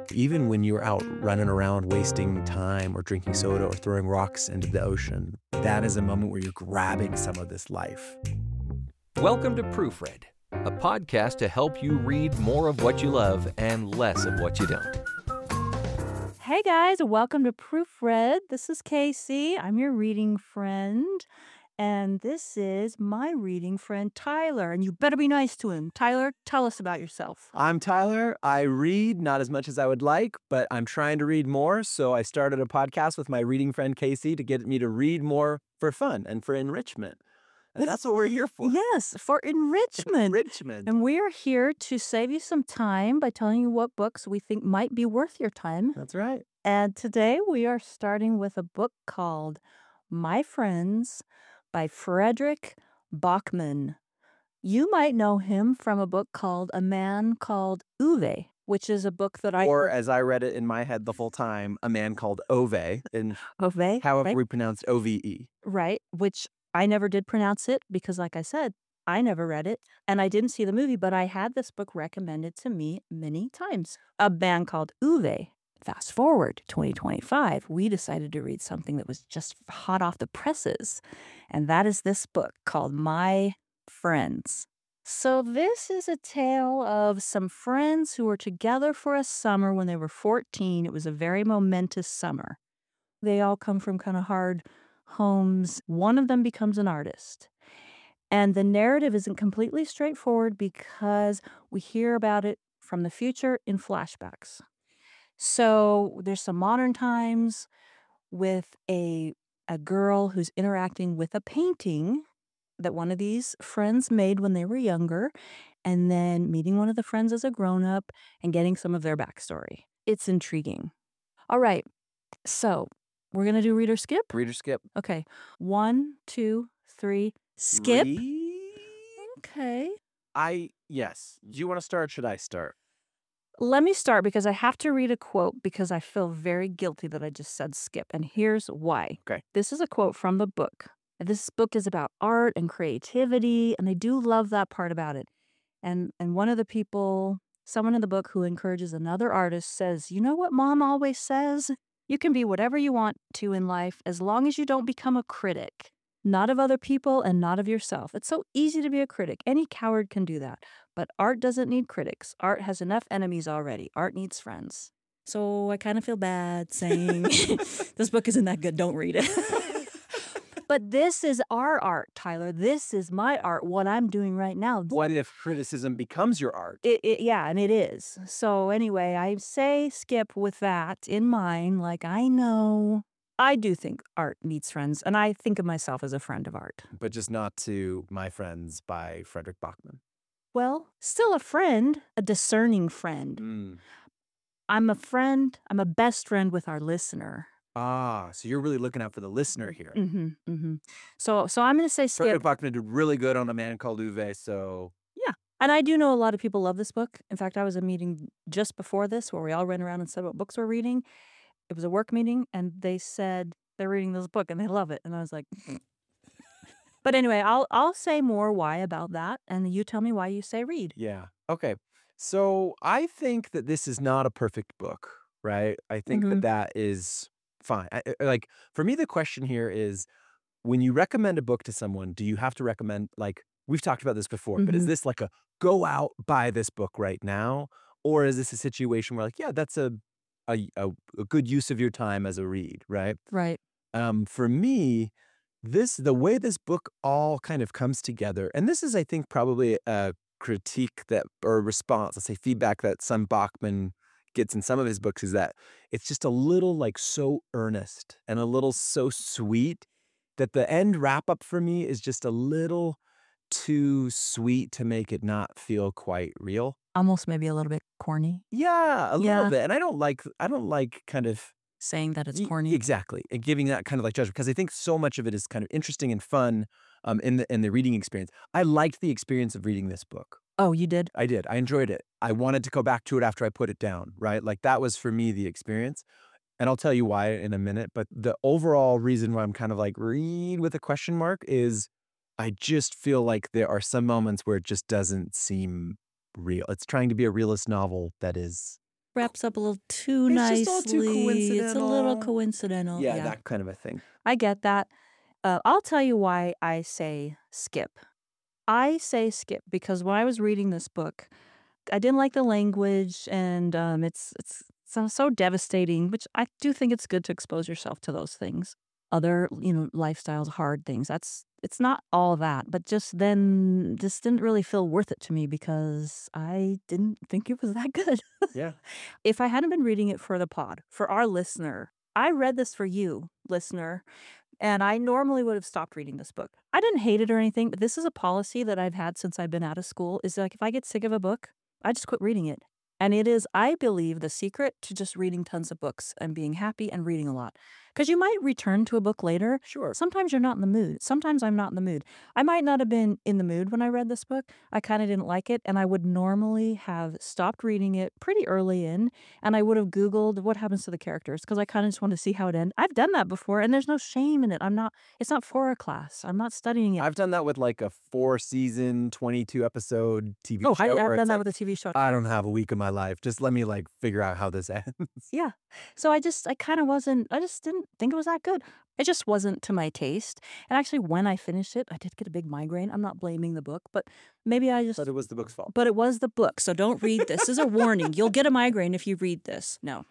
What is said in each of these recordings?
Even when you're out running around wasting time or drinking soda or throwing rocks into the ocean, that is a moment where you're grabbing some of this life. Welcome to Proofread, a podcast to help you read more of what you love and less of what you don't. Hey guys, welcome to Proofread. This is Casey. I'm your reading friend. And this is my reading friend, Tyler. And you better be nice to him. Tyler, tell us about yourself. I'm Tyler. I read not as much as I would like, but I'm trying to read more. So I started a podcast with my reading friend, Casey, to get me to read more for fun and for enrichment. And that's what we're here for. Yes, for enrichment. And we're here to save you some time by telling you what books we think might be worth your time. That's right. And today we are starting with a book called My Friends by Fredrik Backman. You might know him from a book called A Man Called Ove, which is a book that Or as I read it in my head the whole time, A Man Called Ove, and Ove, however right? we pronounce OVE. Right, which I never did pronounce it because, like I said, I never read it and I didn't see the movie, but I had this book recommended to me many times. A Man Called Ove. Fast forward 2025, we decided to read something that was just hot off the presses, and that is this book called My Friends. So this is a tale of some friends who were together for a summer when they were 14. It was a very momentous summer. They all come from kind of hard homes. One of them becomes an artist. And the narrative isn't completely straightforward because we hear about it from the future in flashbacks. So there's some modern times with a girl who's interacting with a painting that one of these friends made when they were younger, and then meeting one of the friends as a grown-up and getting some of their backstory. It's intriguing. All right, so we're going to do reader skip? Reader skip. Okay, 1, 2, 3, skip. Okay. Yes. Do you want to start or should I start? Let me start because I have to read a quote because I feel very guilty that I just said skip. And here's why. Okay. This is a quote from the book. This book is about art and creativity, and I do love that part about it. And one of the people, someone in the book who encourages another artist says, you know what Mom always says? You can be whatever you want to in life as long as you don't become a critic. Not of other people and not of yourself. It's so easy to be a critic. Any coward can do that. But art doesn't need critics. Art has enough enemies already. Art needs friends. So I kind of feel bad saying this book isn't that good. Don't read it. But this is our art, Tyler. This is my art, what I'm doing right now. What if criticism becomes your art? Yeah, and it is. So anyway, I say skip with that in mind. Like, I know. I do think art needs friends, and I think of myself as a friend of art. But just not to My Friends by Fredrik Backman. Well, still a friend, a discerning friend. I'm a friend. I'm a best friend with our listener. So you're really looking out for the listener here. So I'm going to say skip. Fredrik Backman did really good on A Man Called Ove, so... Yeah. And I do know a lot of people love this book. In fact, I was at a meeting just before this where we all ran around and said what books we're reading. It was a work meeting, and they said they're reading this book, and they love it. And I was like... But anyway, I'll say more why about that, and you tell me why you say read. Yeah. Okay. So I think that this is not a perfect book, right? I think that is fine. For me, the question here is, when you recommend a book to someone, do you have to recommend, like, we've talked about this before, but is this like a go out, buy this book right now? Or is this a situation where, like, yeah, that's a good use of your time as a read, right? Right. For me, the way this book all kind of comes together, and this is, I think, probably a critique or response, let's say feedback that some Bachman gets in some of his books, is that it's just a little like so earnest and a little so sweet that the end wrap up for me is just a little too sweet to make it not feel quite real. Almost maybe a little bit corny. Yeah, a little bit. And I don't like kind of saying that it's corny. Exactly. And giving that kind of like judgment, because I think so much of it is kind of interesting and fun in the reading experience. I liked the experience of reading this book. Oh, you did? I did. I enjoyed it. I wanted to go back to it after I put it down, right? Like, that was for me the experience. And I'll tell you why in a minute. But the overall reason why I'm kind of like read with a question mark is I just feel like there are some moments where it just doesn't seem real. It's trying to be a realist novel that is wraps up a little too It's nicely. just all too It's a little coincidental. coincidental. Yeah, Yeah, that kind of a thing. I get that. I'll tell you why I say skip. I say skip because when I was reading this book, I didn't like the language, and it's so devastating. Which I do think it's good to expose yourself to those things, other lifestyles, hard things. It's not all that, but just then, this didn't really feel worth it to me because I didn't think it was that good. Yeah. If I hadn't been reading it for the pod, for our listener, I read this for you, listener, and I normally would have stopped reading this book. I didn't hate it or anything, but this is a policy that I've had since I've been out of school is like if I get sick of a book, I just quit reading it. And it is, I believe, the secret to just reading tons of books and being happy and reading a lot. Because you might return to a book later. Sure. Sometimes you're not in the mood. Sometimes I'm not in the mood. I might not have been in the mood when I read this book. I kind of didn't like it. And I would normally have stopped reading it pretty early in. And I would have Googled what happens to the characters because I kind of just want to see how it ends. I've done that before and there's no shame in it. It's not for a class. I'm not studying it. I've done that with like a 4-season, 22-episode TV Oh, show. I've where done it's that like, with a TV show. I don't have a week of my life. Just let me like figure out how this ends. Yeah. So I just didn't think it was that good. It just wasn't to my taste. And actually, when I finished it, I did get a big migraine. I'm not blaming the book, but maybe I just, But it was the book's fault. but it was the book. So don't read this. This is a warning. You'll get a migraine if you read this. No.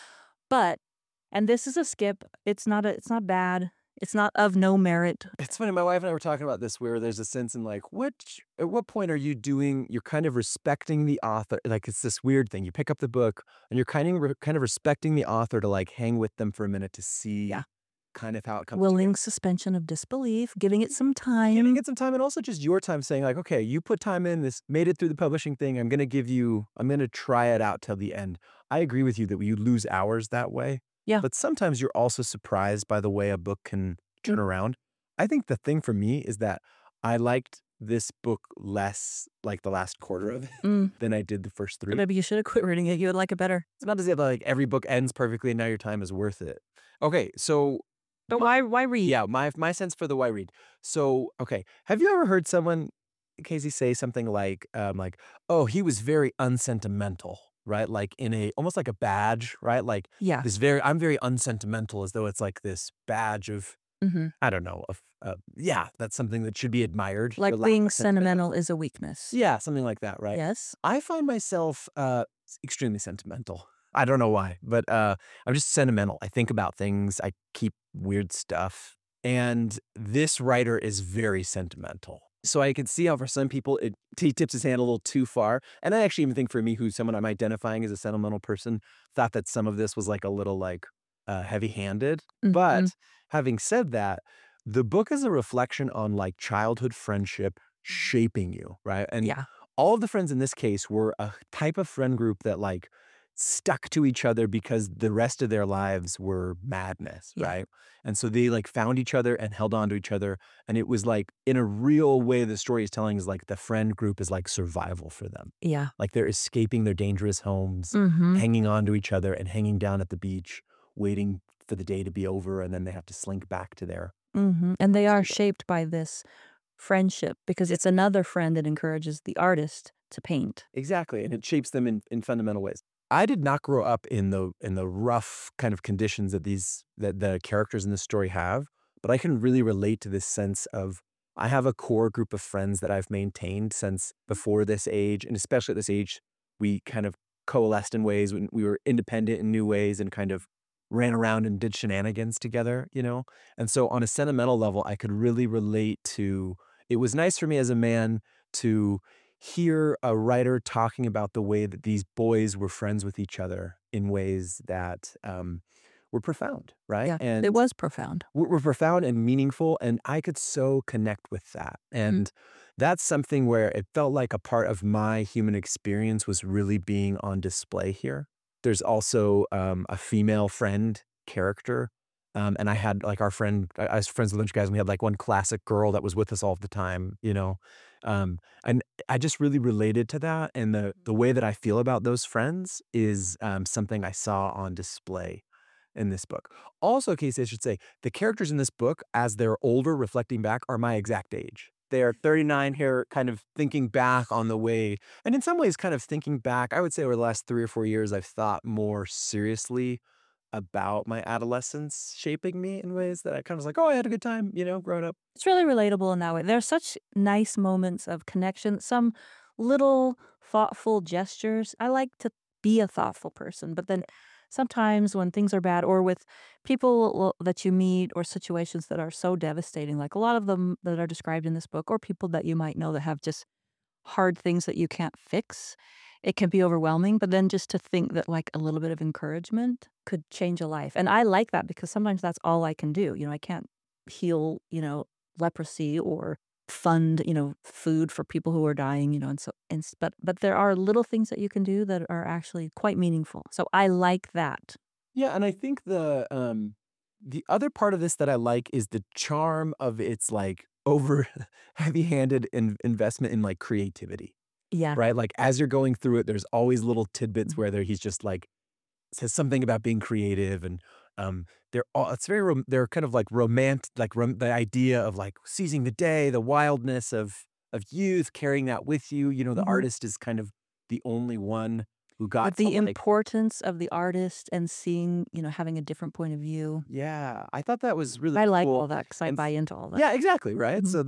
But, and this is a skip. It's not bad. It's not of no merit. It's funny, my wife and I were talking about this where there's a sense in like, at what point are you you're kind of respecting the author. Like it's this weird thing. You pick up the book and you're kind of respecting the author to like hang with them for a minute to see Yeah. kind of how it comes Willing suspension of disbelief, giving it some time. Giving it some time and also just your time saying like, okay, you put time in this, made it through the publishing thing. I'm going to try it out till the end. I agree with you that you lose hours that way. Yeah. But sometimes you're also surprised by the way a book can turn around. I think the thing for me is that I liked this book less like the last quarter of it than I did the first 3. Maybe you should have quit reading it. You would like it better. It's not to say that like every book ends perfectly and now your time is worth it. Okay, so But why read? yeah, my sense for the why read. So, okay, have you ever heard someone, Casey, say something like, oh, he was very unsentimental, right? Like in almost like a badge, right? Like Yeah. I'm very unsentimental, as though it's like this badge of, Mm-hmm. I don't know, yeah, that's something that should be admired. Like your lack being of sentimental. sentimental is a weakness. Yeah, something like that, right? Yes. I find myself extremely sentimental. I don't know why, but I'm just sentimental. I think about things. I keep weird stuff. And this writer is very sentimental. So I can see how for some people he tips his hand a little too far. And I actually even think for me, who's someone I'm identifying as a sentimental person, thought that some of this was like a little like heavy-handed. Mhm. But having said that, the book is a reflection on like childhood friendship shaping you, right? And Yeah. all of the friends in this case were a type of friend group that like stuck to each other because the rest of their lives were madness, Yeah. right? And so they like found each other and held on to each other. And it was like, in a real way, the story is telling is like the friend group is like survival for them. Yeah. Like they're escaping their dangerous homes, Mm-hmm. hanging on to each other and hanging down at the beach, waiting for the day to be over. And then they have to slink back to their. Mm-hmm. And they are shaped by this friendship because it's another friend that encourages the artist to paint. Exactly. And it shapes them in fundamental ways. I did not grow up in the rough kind of conditions that the characters in this story have, but I can really relate to this sense of I have a core group of friends that I've maintained since before this age, and especially at this age, we kind of coalesced in ways when we were independent in new ways and kind of ran around and did shenanigans together, you know? And so on a sentimental level, I could really relate to it was nice for me as a man to hear a writer talking about the way that these boys were friends with each other in ways that were profound, right? Yeah. And It was profound. were profound and meaningful, and I could so connect with that. And that's something where it felt like a part of my human experience was really being on display here. There's also a female friend character. And I had like I was friends with a bunch of guys, and we had like one classic girl that was with us all the time, you know? And I just really related to that. And the way that I feel about those friends is something I saw on display in this book. Also, Casey, I should say, the characters in this book, as they're older, reflecting back, are my exact age. there, 39 here, kind of thinking back on the way, and in some ways, kind of thinking back, I would say over the last 3 or 4 years, I've thought more seriously about my adolescence shaping me in ways that I kind of was like, oh, I had a good time, growing up. It's really relatable in that way. There's such nice moments of connection, some little thoughtful gestures. I like to be a thoughtful person, but then sometimes when things are bad or with people that you meet or situations that are so devastating, like a lot of them that are described in this book, or people that you might know that have just hard things that you can't fix, it can be overwhelming. But then just to think that like a little bit of encouragement could change a life. And I like that because sometimes that's all I can do. I can't heal, leprosy or fund, food for people who are dying, but there are little things that you can do that are actually quite meaningful. So I like that. Yeah, and I think the other part of this that I like is the charm of its like over heavy-handed investment in like creativity, Yeah. right? Like as you're going through it, there's always little tidbits where he's just like says something about being creative, and they're all it's very they're kind of like romantic, like the idea of like seizing the day, the wildness of youth, carrying that with you. The Mhm. artist is kind of the only one who got But to the like. importance of the artist and seeing, having a different point of view. Yeah, I thought that was really I like cool. all that because I And buy into all that. yeah, exactly, right? Mhm. So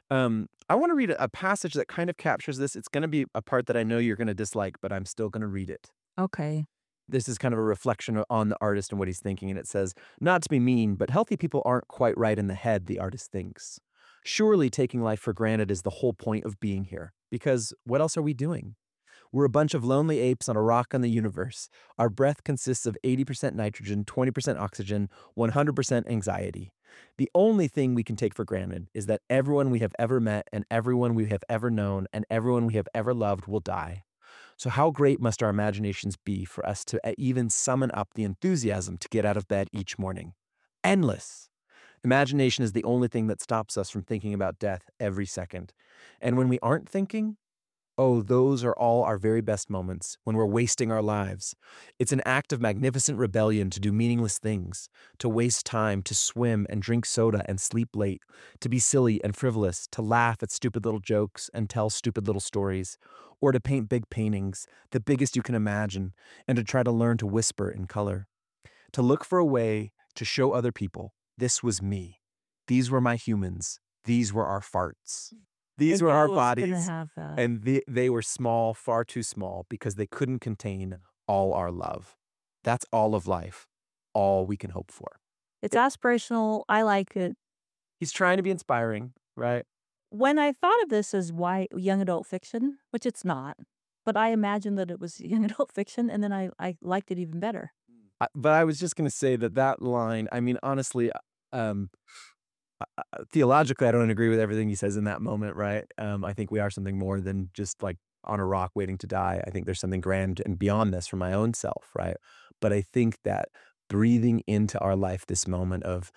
I want to read a passage that kind of captures this. It's going to be a part that I know you're going to dislike, but I'm still going to read it. Okay. This is kind of a reflection on the artist and what he's thinking, and it says, "Not to be mean, but healthy people aren't quite right in the head," the artist thinks. "Surely taking life for granted is the whole point of being here, because what else are we doing? We're a bunch of lonely apes on a rock on the universe. Our breath consists of 80% nitrogen, 20% oxygen, 100% anxiety. The only thing we can take for granted is that everyone we have ever met and everyone we have ever known and everyone we have ever loved will die. So how great must our imaginations be for us to even summon up the enthusiasm to get out of bed each morning? Endless. Imagination is the only thing that stops us from thinking about death every second. And when we aren't thinking, oh, those are all our very best moments when we're wasting our lives. It's an act of magnificent rebellion to do meaningless things, to waste time, to swim and drink soda and sleep late, to be silly and frivolous, to laugh at stupid little jokes and tell stupid little stories, or to paint big paintings, the biggest you can imagine, and to try to learn to whisper in color. To look for a way to show other people, this was me. These were my humans. These were our farts. These were our I was gonna bodies. have that. And they were small, far too small, because they couldn't contain all our love. That's all of life, all we can hope for. It's aspirational. I like it. He's trying to be inspiring, right? When I thought of this as why young adult fiction, which it's not, but I imagined that it was young adult fiction, and then I liked it even better. But I was just going to say that line, I mean, honestly, um, theologically, I don't agree with everything he says in that moment, right? I think we are something more than just like on a rock waiting to die. I think there's something grand and beyond this for my own self, right? But I think that breathing into our life this moment of,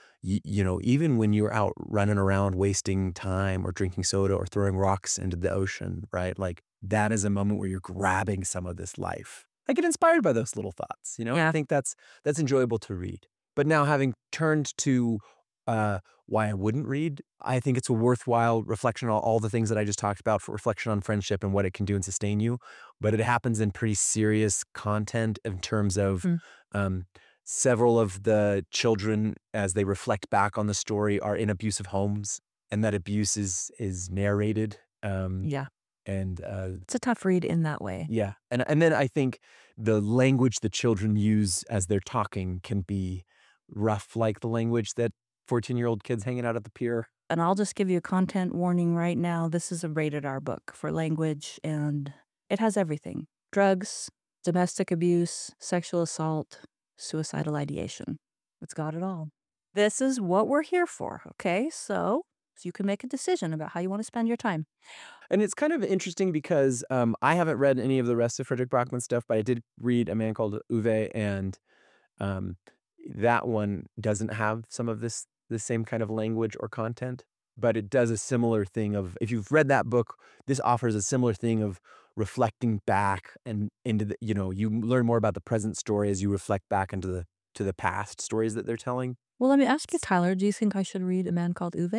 even when you're out running around wasting time or drinking soda or throwing rocks into the ocean, right? Like that is a moment where you're grabbing some of this life. I get inspired by those little thoughts, I Yeah. think that's enjoyable to read. But now having turned to why I wouldn't read, I think it's a worthwhile reflection on all the things that I just talked about, for reflection on friendship and what it can do and sustain you. But it happens in pretty serious content in terms of Mm. um, several of the children, as they reflect back on the story, are in abusive homes, and that abuse is narrated. Yeah. And It's a tough read in that way. yeah, and then I think the language the children use as they're talking can be rough, like the language that 14-year-old kids hanging out at the pier. And I'll just give you a content warning right now. This is a rated R book for language, and it has everything: drugs, domestic abuse, sexual assault, suicidal ideation. It's got it all. This is what we're here for, okay? So you can make a decision about how you want to spend your time. And it's kind of interesting because I haven't read any of the rest of Frederick Bachman's stuff, but I did read A Man Called Uwe, and um, that one doesn't have some of the same kind of language or content, but it does a similar thing of, if you've read that book, this offers a similar thing of reflecting back and into the, you learn more about the present story as you reflect back into the past stories that they're telling. Well, let me ask you, Tyler, do you think I should read A Man Called Uwe?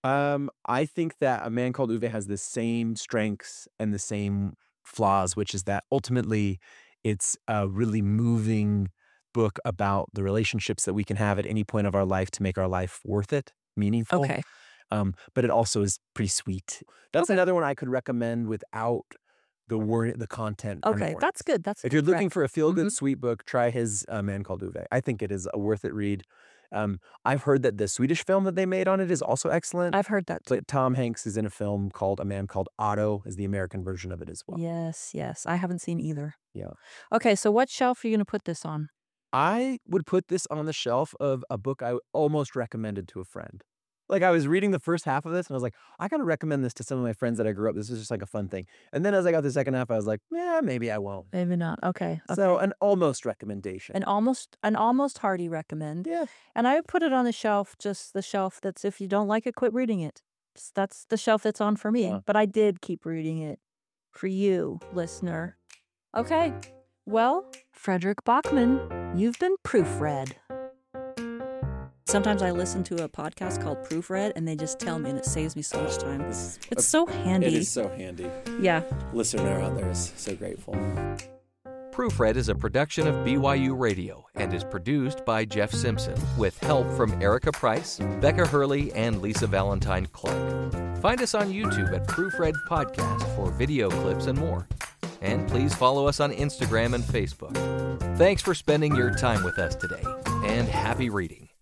I think that A Man Called Ove has the same strengths and the same flaws, which is that ultimately it's a really moving book about the relationships that we can have at any point of our life to make our life worth it, meaningful. Okay. But it also is pretty sweet. That's another one I could recommend without the content. kind of Okay, warnings. that's good. That's If you're looking correct. for a feel-good sweet book, try his A Man Called Ove. I think it is a worth it read. I've heard that the Swedish film that they made on it is also excellent. I've heard that too. But Tom Hanks is in a film called A Man Called Otto, is the American version of it as well. Yes. I haven't seen either. Yeah. Okay, so what shelf are you going to put this on? I would put this on the shelf of a book I almost recommended to a friend. Like, I was reading the first half of this, and I was like, I gotta recommend this to some of my friends that I grew up. This is just like a fun thing. And then as I got the second half, I was like, yeah, maybe I won't. Maybe not. Okay. So an almost recommendation. An almost hearty recommend. Yeah. And I would put it on the shelf, just the shelf that's if you don't like it, quit reading it. That's the shelf that's on for me. Yeah. But I did keep reading it for you, listener. Okay. Well, Frederick Bachman, you've been proofread. Sometimes I listen to a podcast called Proofread, and they just tell me, and it saves me so much time. It's so handy. It is so handy. Yeah. Listener out there is so grateful. Proofread is a production of BYU Radio and is produced by Jeff Simpson with help from Erica Price, Becca Hurley, and Lisa Valentine Clark. Find us on YouTube at Proofread Podcast for video clips and more. And please follow us on Instagram and Facebook. Thanks for spending your time with us today, and happy reading.